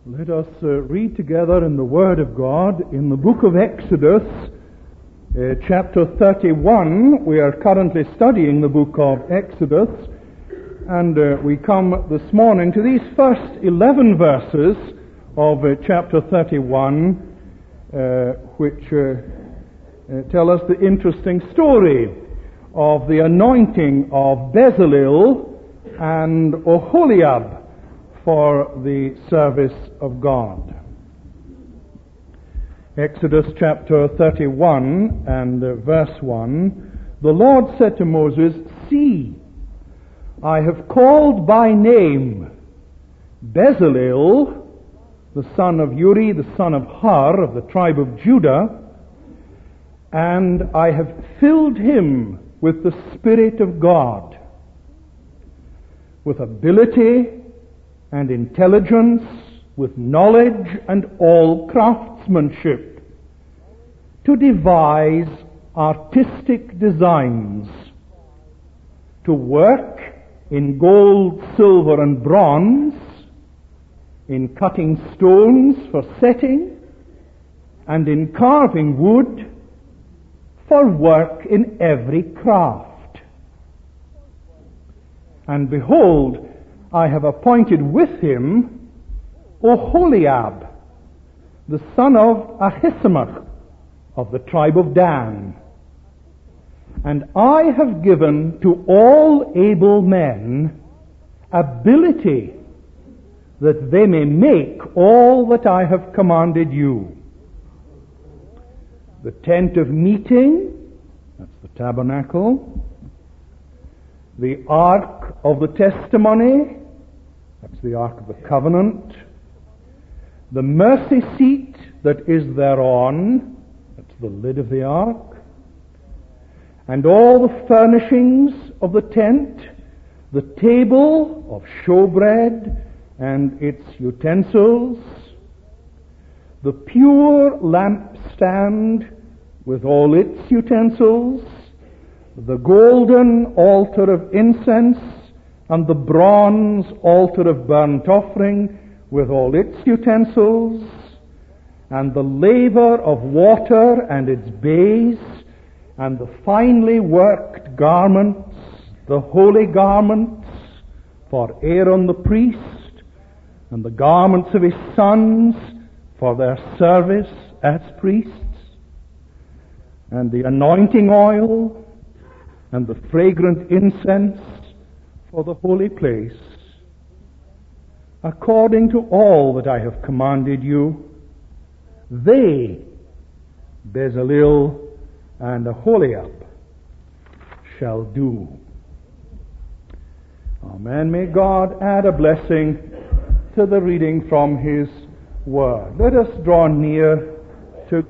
Let us read together in the Word of God in the book of Exodus, chapter 31. We are currently studying the book of Exodus, and we come this morning to these first 11 verses of chapter 31, which tell us the interesting story of the anointing of Bezalel and Oholiab for the service of God. Exodus chapter 31 and verse 1, the Lord said to Moses, "See, I have called by name Bezalel, the son of Uri, the son of Hur, of the tribe of Judah, and I have filled him with the Spirit of God, with ability and intelligence, with knowledge and all craftsmanship, to devise artistic designs, to work in gold, silver, and bronze, in cutting stones for setting, and in carving wood, for work in every craft. And behold, I have appointed with him Oholiab, the son of Ahisamach, of the tribe of Dan. And I have given to all able men ability that they may make all that I have commanded you. The tent of meeting, that's the tabernacle. The ark of the testimony, that's the Ark of the Covenant. The mercy seat that is thereon, that's the lid of the ark. And all the furnishings of the tent, the table of showbread and its utensils, the pure lampstand with all its utensils, the golden altar of incense, and the bronze altar of burnt offering with all its utensils, and the laver of water and its base, and the finely worked garments, the holy garments for Aaron the priest, and the garments of his sons for their service as priests, and the anointing oil, and the fragrant incense for the holy place, according to all that I have commanded you, they, Bezalel and Oholiab, shall do." Amen. May God add a blessing to the reading from His Word. Let us draw near to...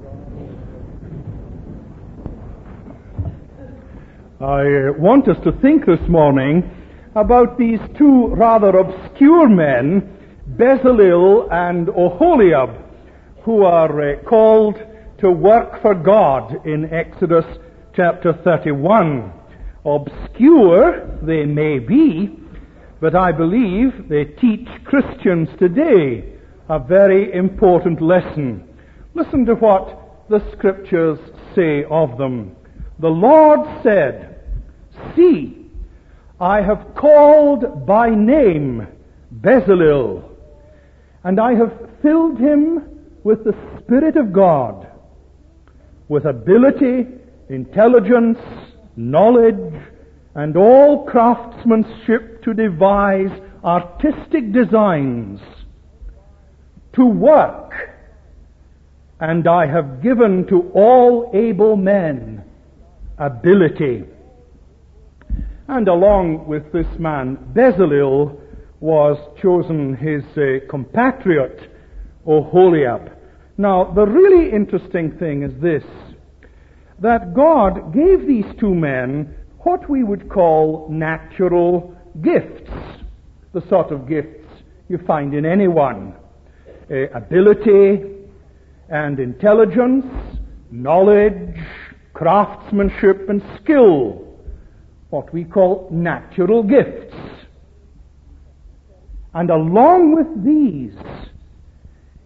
I want us to think this morning about these two rather obscure men, Bezalel and Oholiab, who are called to work for God in Exodus chapter 31. Obscure they may be, but I believe they teach Christians today a very important lesson. Listen to what the Scriptures say of them. The Lord said, "See, I have called by name Bezalel, and I have filled him with the Spirit of God, with ability, intelligence, knowledge, and all craftsmanship to devise artistic designs, to work, and I have given to all able men ability." And along with this man, Bezalel, was chosen his compatriot, Oholiab. Now, the really interesting thing is this, that God gave these two men what we would call natural gifts, the sort of gifts you find in anyone. Ability and intelligence, knowledge, craftsmanship and skill, what we call natural gifts. And along with these,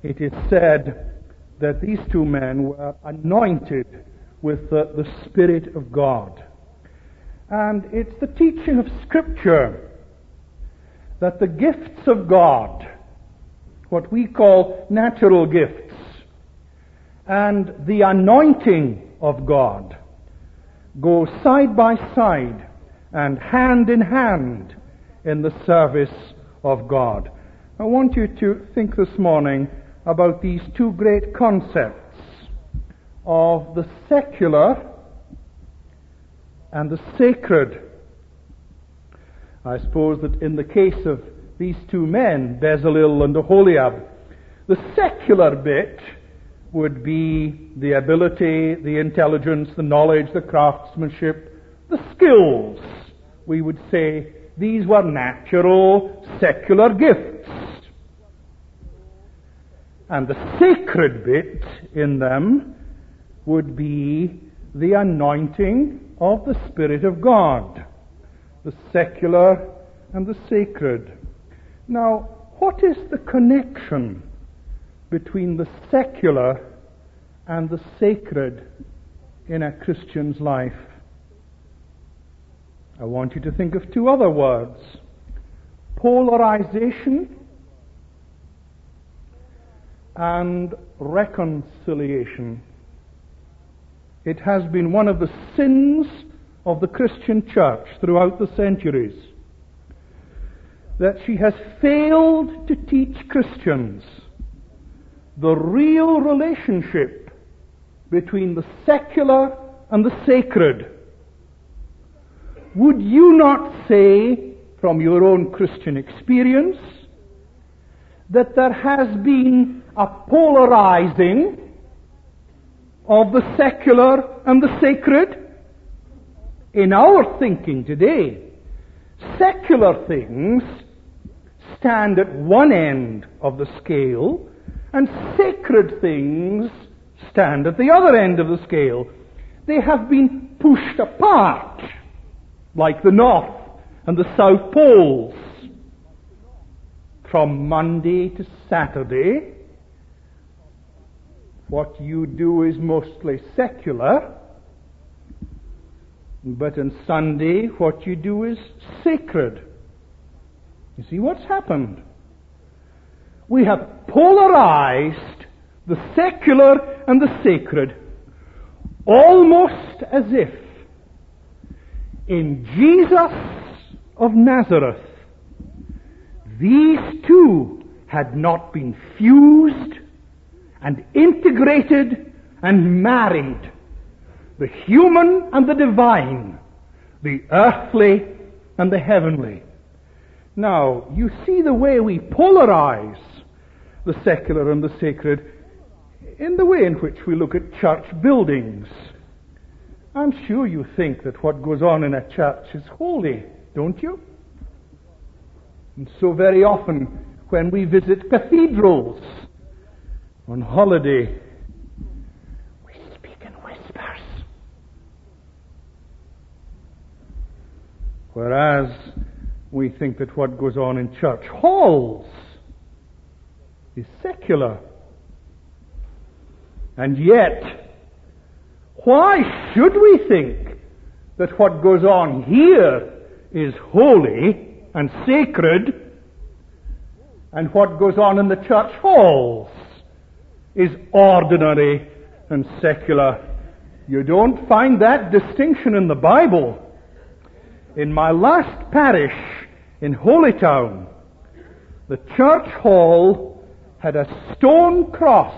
it is said that these two men were anointed with the Spirit of God. And it's the teaching of Scripture that the gifts of God, what we call natural gifts, and the anointing of God go side by side and hand in hand in the service of God. I want you to think this morning about these two great concepts of the secular and the sacred. I suppose that in the case of these two men, Bezalel and Oholiab, the secular bit would be the ability, the intelligence, the knowledge, the craftsmanship, the skills. We would say these were natural, secular gifts. And the sacred bit in them would be the anointing of the Spirit of God. The secular and the sacred. Now, what is the connection between the secular and the sacred in a Christian's life? I want you to think of two other words: polarization and reconciliation. It has been one of the sins of the Christian church throughout the centuries that she has failed to teach Christians the real relationship between the secular and the sacred. Would you not say, from your own Christian experience, that there has been a polarizing of the secular and the sacred? In our thinking today, secular things stand at one end of the scale, and sacred things stand at the other end of the scale. They have been pushed apart, like the North and the South Poles. From Monday to Saturday, what you do is mostly secular, but on Sunday, what you do is sacred. You see what's happened? We have polarized the secular and the sacred, almost as if in Jesus of Nazareth these two had not been fused and integrated and married. The human and the divine, the earthly and the heavenly. Now, you see the way we polarize the secular and the sacred in the way in which we look at church buildings. I'm sure you think that what goes on in a church is holy, don't you? And so very often when we visit cathedrals on holiday, we speak in whispers. Whereas we think that what goes on in church halls is secular. And yet, why should we think that what goes on here is holy and sacred, and what goes on in the church halls is ordinary and secular? You don't find that distinction in the Bible. In my last parish in Holytown, the church hall had a stone cross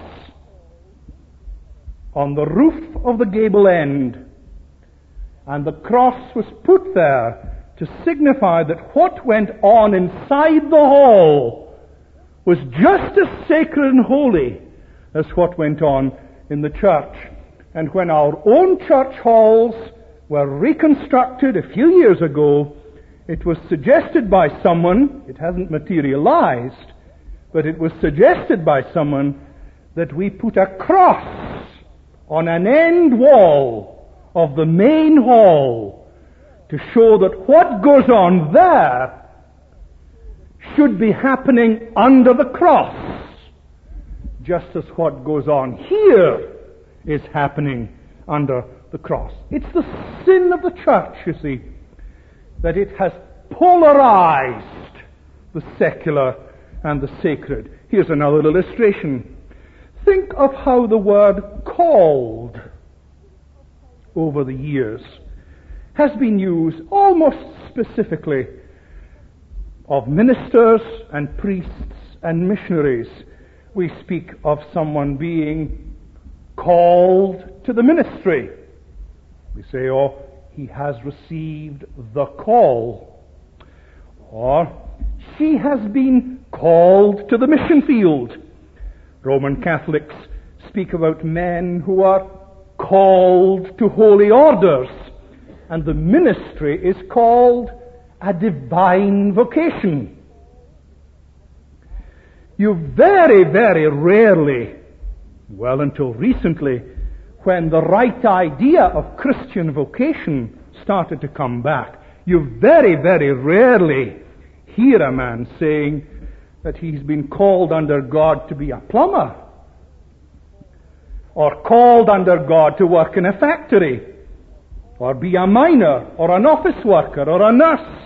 on the roof of the gable end, and the cross was put there to signify that what went on inside the hall was just as sacred and holy as what went on in the church. And when our own church halls were reconstructed a few years ago, it was suggested by someone, it hasn't materialized, but it was suggested by someone that we put a cross on an end wall of the main hall to show that what goes on there should be happening under the cross, just as what goes on here is happening under the cross. It's the sin of the church, you see, that it has polarized the secular and the sacred. Here's another illustration. Think of how the word called over the years has been used almost specifically of ministers and priests and missionaries. We speak of someone being called to the ministry. We say, oh, he has received the call. Or, she has been called to the mission field. Roman Catholics speak about men who are called to holy orders, and the ministry is called a divine vocation. You very, very rarely, well, until recently, when the right idea of Christian vocation started to come back, you very, very rarely hear a man saying that he's been called under God to be a plumber, or called under God to work in a factory, or be a miner, or an office worker, or a nurse.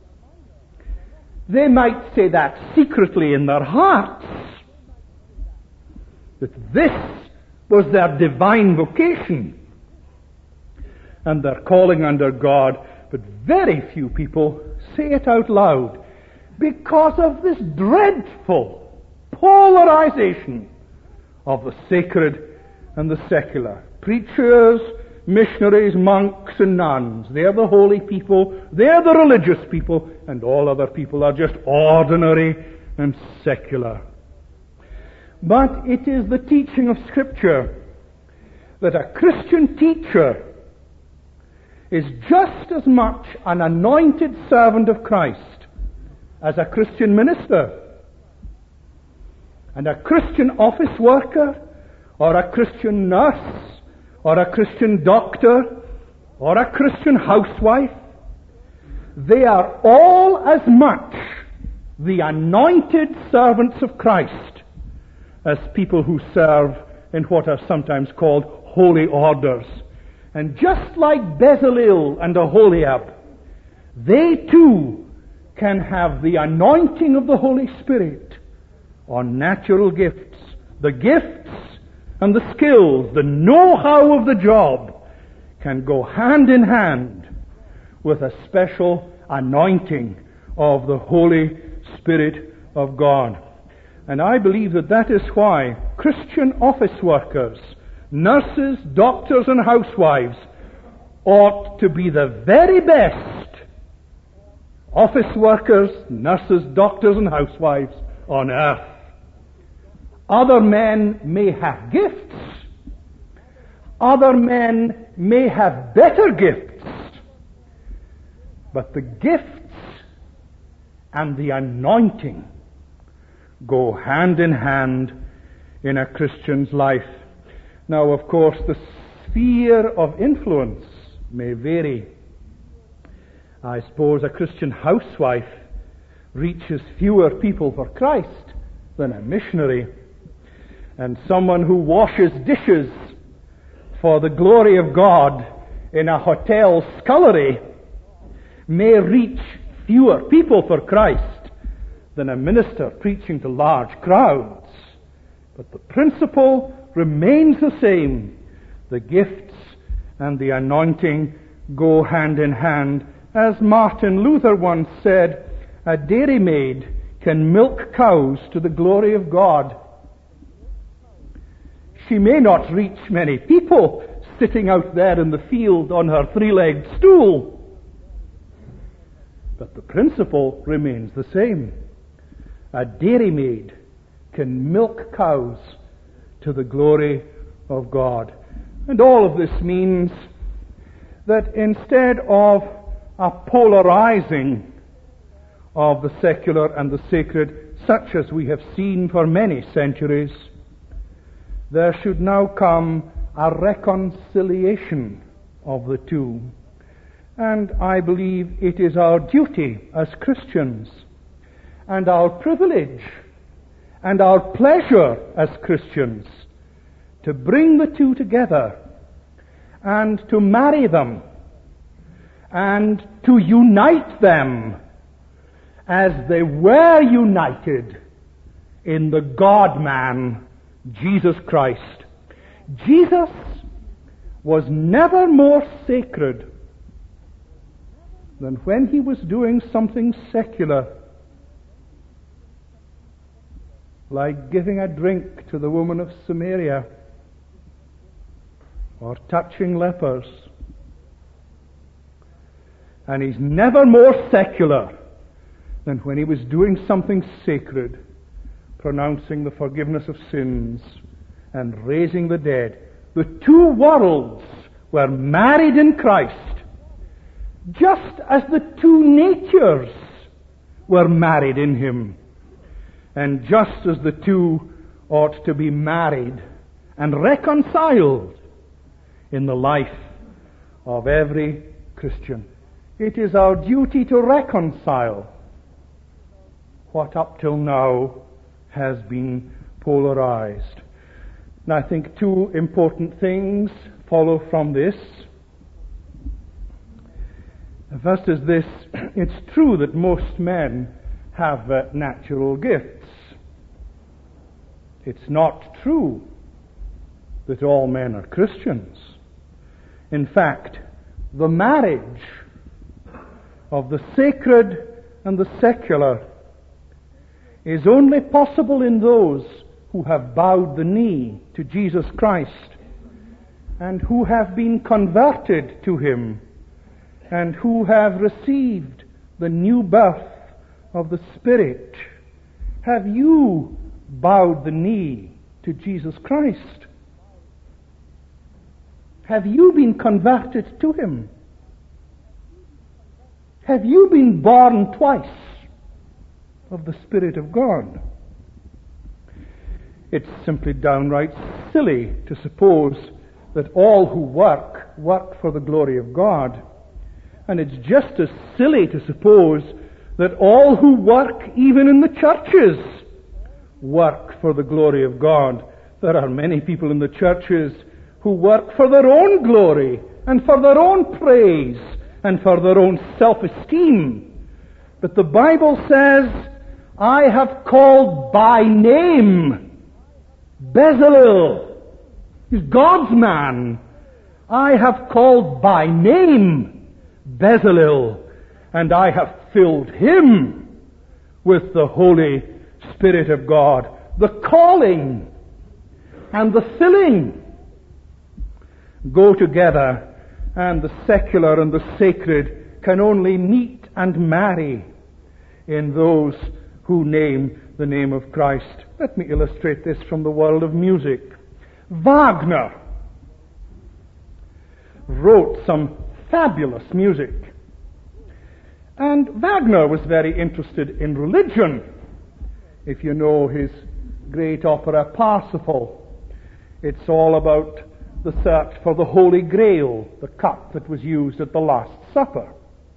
They might say that secretly in their hearts, that this was their divine vocation, and their calling under God, but very few people say it out loud because of this dreadful polarization of the sacred and the secular. Preachers, missionaries, monks and nuns, they're the holy people, they're the religious people, and all other people are just ordinary and secular. But it is the teaching of Scripture that a Christian teacher is just as much an anointed servant of Christ as a Christian minister. And a Christian office worker, or a Christian nurse, or a Christian doctor, or a Christian housewife, they are all as much the anointed servants of Christ as people who serve in what are sometimes called holy orders. And just like Bezalel and Aholiab, they too can have the anointing of the Holy Spirit on natural gifts. The gifts and the skills, the know-how of the job can go hand in hand with a special anointing of the Holy Spirit of God. And I believe that that is why Christian office workers, nurses, doctors and housewives ought to be the very best office workers, nurses, doctors and housewives on earth. Other men may have gifts. Other men may have better gifts. But the gifts and the anointing go hand in hand in a Christian's life. Now, of course, the sphere of influence may vary. I suppose a Christian housewife reaches fewer people for Christ than a missionary. And someone who washes dishes for the glory of God in a hotel scullery may reach fewer people for Christ than a minister preaching to large crowds. But the principle remains the same. The gifts and the anointing go hand in hand. As Martin Luther once said, a dairymaid can milk cows to the glory of God. She may not reach many people sitting out there in the field on her three-legged stool, but the principle remains the same. A dairymaid can milk cows to the glory of God. And all of this means that instead of a polarizing of the secular and the sacred, such as we have seen for many centuries, there should now come a reconciliation of the two. And I believe it is our duty as Christians and our privilege and our pleasure as Christians to bring the two together and to marry them and to unite them as they were united in the God-man, Jesus Christ. Jesus was never more sacred than when he was doing something secular, like giving a drink to the woman of Samaria, or touching lepers. And he's never more secular than when he was doing something sacred, pronouncing the forgiveness of sins and raising the dead. The two worlds were married in Christ, just as the two natures were married in him, and just as the two ought to be married and reconciled in the life of every Christian. It is our duty to reconcile what up till now has been polarized. And I think two important things follow from this. The first is this: it's true that most men have natural gifts. It's not true that all men are Christians. In fact, the marriage of the sacred and the secular is only possible in those who have bowed the knee to Jesus Christ and who have been converted to him and who have received the new birth of the Spirit. Have you bowed the knee to Jesus Christ? Have you been converted to him? Have you been born twice of the Spirit of God? It's simply downright silly to suppose that all who work for the glory of God. And it's just as silly to suppose that all who work, even in the churches, work for the glory of God. There are many people in the churches who work for their own glory and for their own praise and for their own self-esteem. But the Bible says, I have called by name Bezalel. He's God's man. I have called by name Bezalel, and I have filled him with the Holy Spirit of God. The calling and the filling go together, and the secular and the sacred can only meet and marry in those who name the name of Christ. Let me illustrate this from the world of music. Wagner wrote some fabulous music. And Wagner was very interested in religion. If you know his great opera Parsifal, it's all about the search for the Holy Grail, the cup that was used at the Last Supper.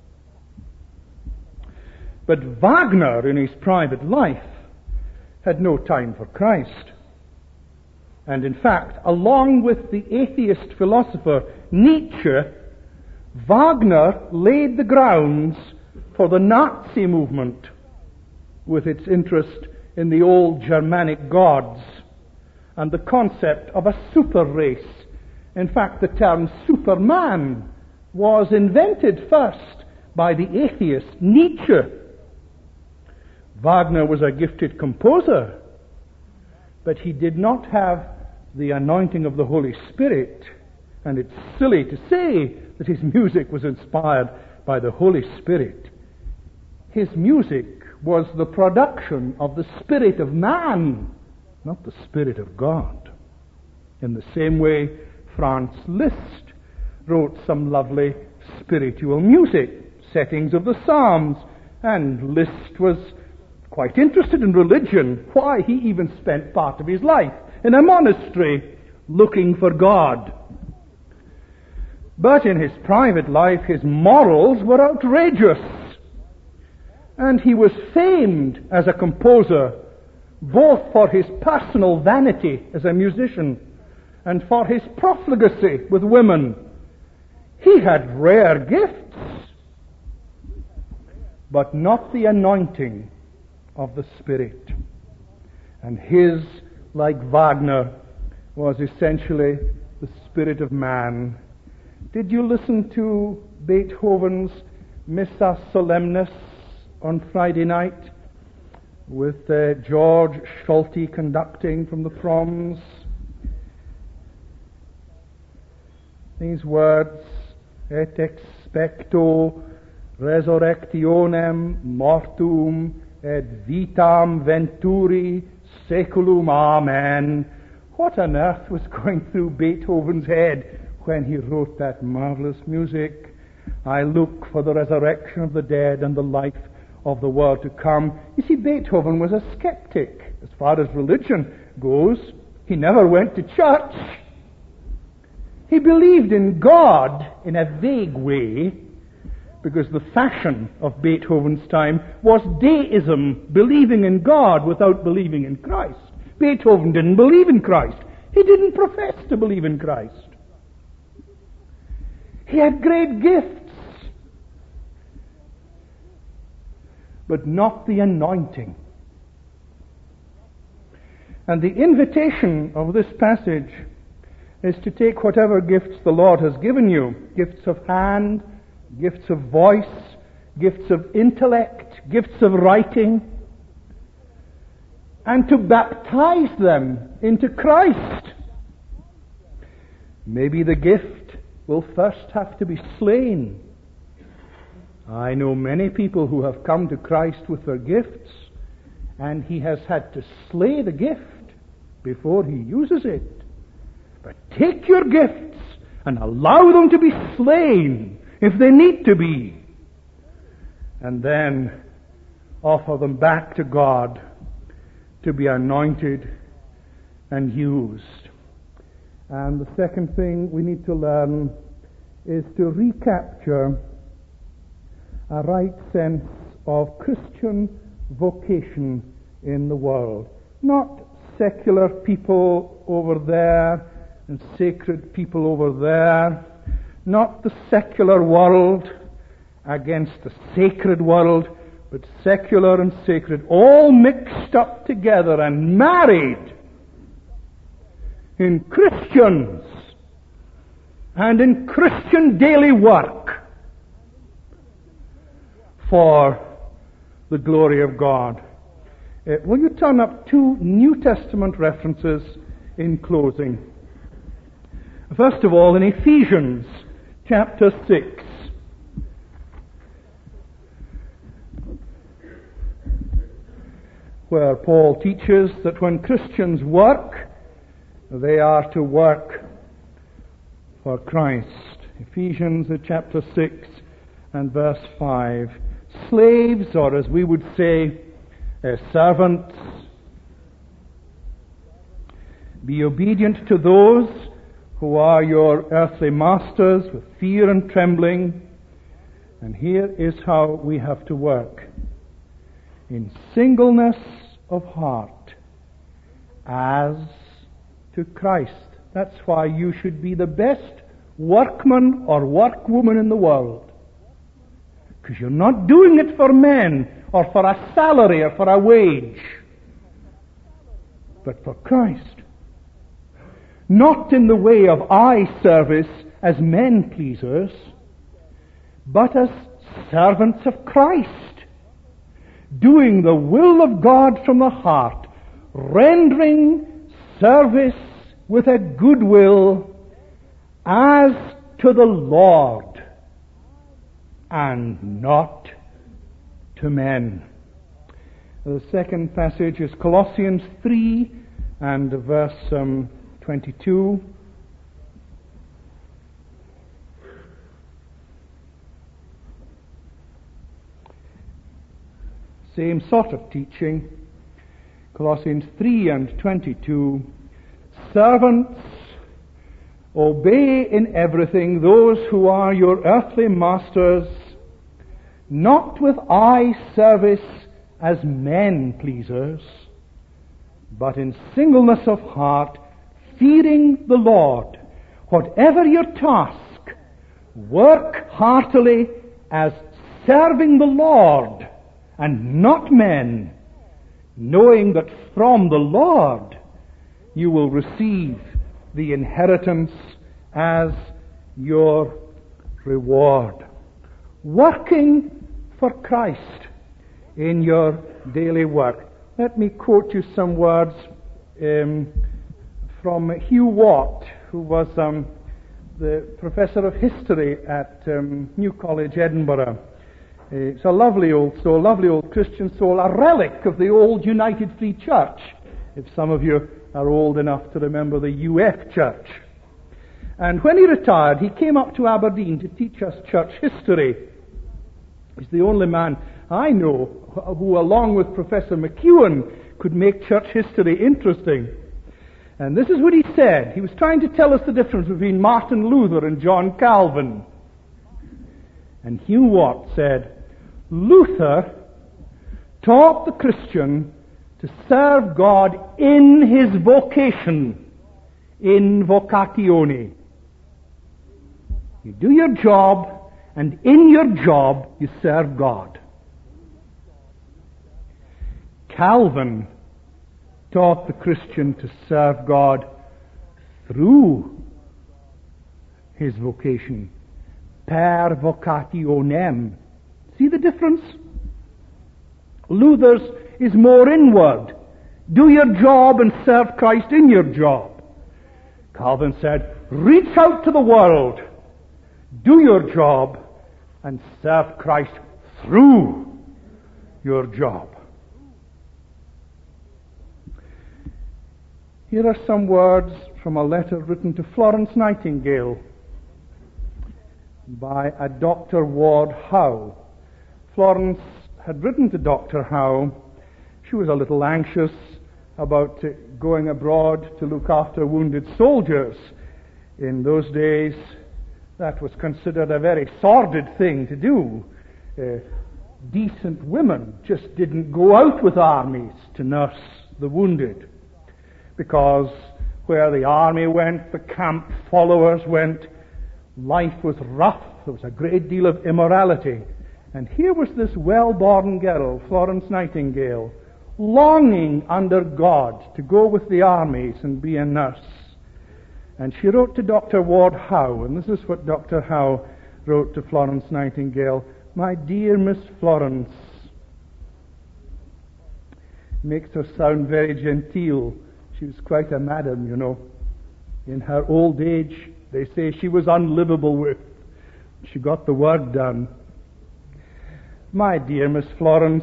But Wagner, in his private life, had no time for Christ. And in fact, along with the atheist philosopher Nietzsche, Wagner laid the grounds for the Nazi movement with its interest in the old Germanic gods and the concept of a super race. In fact, the term Superman was invented first by the atheist Nietzsche. Wagner was a gifted composer, but he did not have the anointing of the Holy Spirit. And it's silly to say that his music was inspired by the Holy Spirit. His music was the production of the spirit of man, not the Spirit of God. In the same way, Franz Liszt wrote some lovely spiritual music, settings of the Psalms, and Liszt was quite interested in religion. Why, he even spent part of his life in a monastery looking for God. But in his private life, his morals were outrageous. And he was famed as a composer both for his personal vanity as a musician and for his profligacy with women. He had rare gifts, but not the anointing of the Spirit. And his, like Wagner, was essentially the spirit of man. Did you listen to Beethoven's Missa Solemnis on Friday night with George Schulte conducting from the Proms? These words, et expecto resurrectionem mortum et vitam venturi seculum, amen. What on earth was going through Beethoven's head when he wrote that marvelous music? I look for the resurrection of the dead and the life of the world to come. You see, Beethoven was a skeptic as far as religion goes. He never went to church. He believed in God in a vague way, because the fashion of Beethoven's time was deism, believing in God without believing in Christ. Beethoven didn't believe in Christ. He didn't profess to believe in Christ. He had great gifts, but not the anointing. And the invitation of this passage is to take whatever gifts the Lord has given you, gifts of hand, gifts of voice, gifts of intellect, gifts of writing, and to baptize them into Christ. Maybe the gift will first have to be slain. I know many people who have come to Christ with their gifts, and he has had to slay the gift before he uses it. But take your gifts and allow them to be slain if they need to be, and then offer them back to God to be anointed and used. And the second thing we need to learn is to recapture a right sense of Christian vocation in the world. Not secular people over there and sacred people over there. Not the secular world against the sacred world, but secular and sacred, all mixed up together and married in Christians and in Christian daily work for the glory of God. Will you turn up 2 New Testament references in closing? First of all, in Ephesians chapter 6. Where Paul teaches that when Christians work, they are to work for Christ. Ephesians chapter 6 and verse 5. Slaves, or as we would say, servants, be obedient to those who are your earthly masters with fear and trembling. And here is how we have to work. In singleness of heart, as to Christ. That's why you should be the best workman or workwoman in the world. Because you're not doing it for men, or for a salary, or for a wage, but for Christ. Not in the way of eye service as men pleasers, but as servants of Christ, doing the will of God from the heart, rendering service with a good will as to the Lord and not to men. The second passage is Colossians 3 and verse 22. Same sort of teaching. Colossians 3 and 22. Servants, obey in everything those who are your earthly masters, not with eye service as men pleasers, but in singleness of heart, fearing the Lord. Whatever your task, work heartily as serving the Lord and not men, knowing that from the Lord you will receive the inheritance as your reward. Working for Christ in your daily work. Let me quote you some words from Hugh Watt, who was the professor of history at New College, Edinburgh. It's a lovely old soul, lovely old Christian soul, a relic of the old United Free Church, if some of you are old enough to remember the UF Church. And when he retired, he came up to Aberdeen to teach us church history. He's the only man I know who, along with Professor McEwen, could make church history interesting. And this is what he said. He was trying to tell us the difference between Martin Luther and John Calvin. And Hugh Watt said, Luther taught the Christian to serve God in his vocation, in vocatione. You do your job, and in your job you serve God. Calvin taught the Christian to serve God through his vocation, per vocationem. See the difference? Luther's is more inward. Do your job and serve Christ in your job. Calvin said, reach out to the world, do your job, and serve Christ through your job. Here are some words from a letter written to Florence Nightingale by a Dr. Ward Howe. Florence had written to Dr. Howe. She was a little anxious about going abroad to look after wounded soldiers. In those days, that was considered a very sordid thing to do. Decent women just didn't go out with armies to nurse the wounded, because where the army went, the camp followers went, life was rough. There was a great deal of immorality. And here was this well-born girl, Florence Nightingale, longing under God to go with the armies and be a nurse. And she wrote to Dr. Ward Howe, and this is what Dr. Howe wrote to Florence Nightingale. My dear Miss Florence, makes her sound very genteel. She was quite a madam, you know. In her old age, they say she was unlivable with. She got the work done. My dear Miss Florence,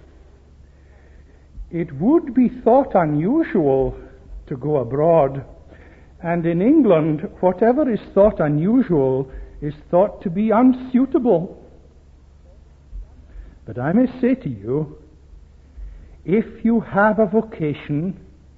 it would be thought unusual to go abroad, and in England, whatever is thought unusual is thought to be unsuitable. But I may say to you, if you have a vocation,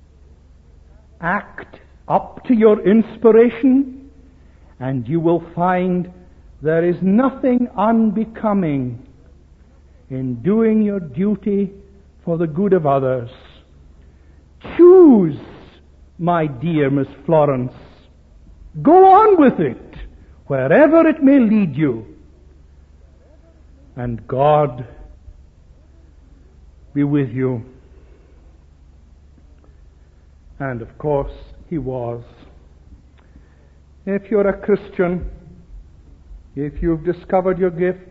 act up to your inspiration, and you will find there is nothing unbecoming in doing your duty for the good of others. Choose, my dear Miss Florence. Go on with it, wherever it may lead you. And God be with you. And of course, he was. If you're a Christian, if you've discovered your gifts,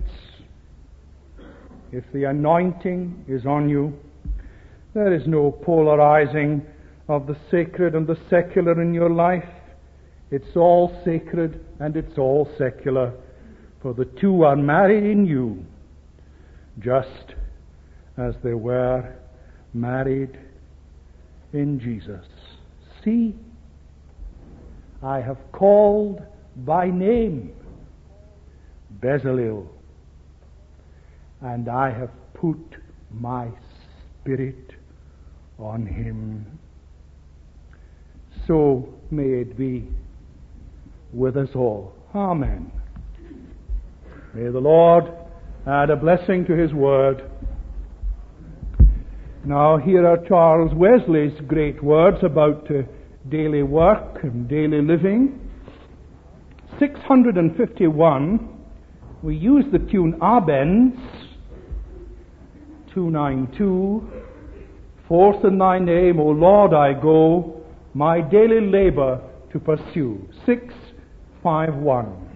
if the anointing is on you, there is no polarizing of the sacred and the secular in your life. It's all sacred and it's all secular, for the two are married in you, just as they were married in Jesus. See, I have called by name Bezalel, and I have put my Spirit on him. So may it be with us all. Amen. May the Lord add a blessing to his word. Now, here are Charles Wesley's great words about daily work and daily living. 651, we use the tune Abends, 292, forth in thy name, O Lord, I go, my daily labor to pursue. 651.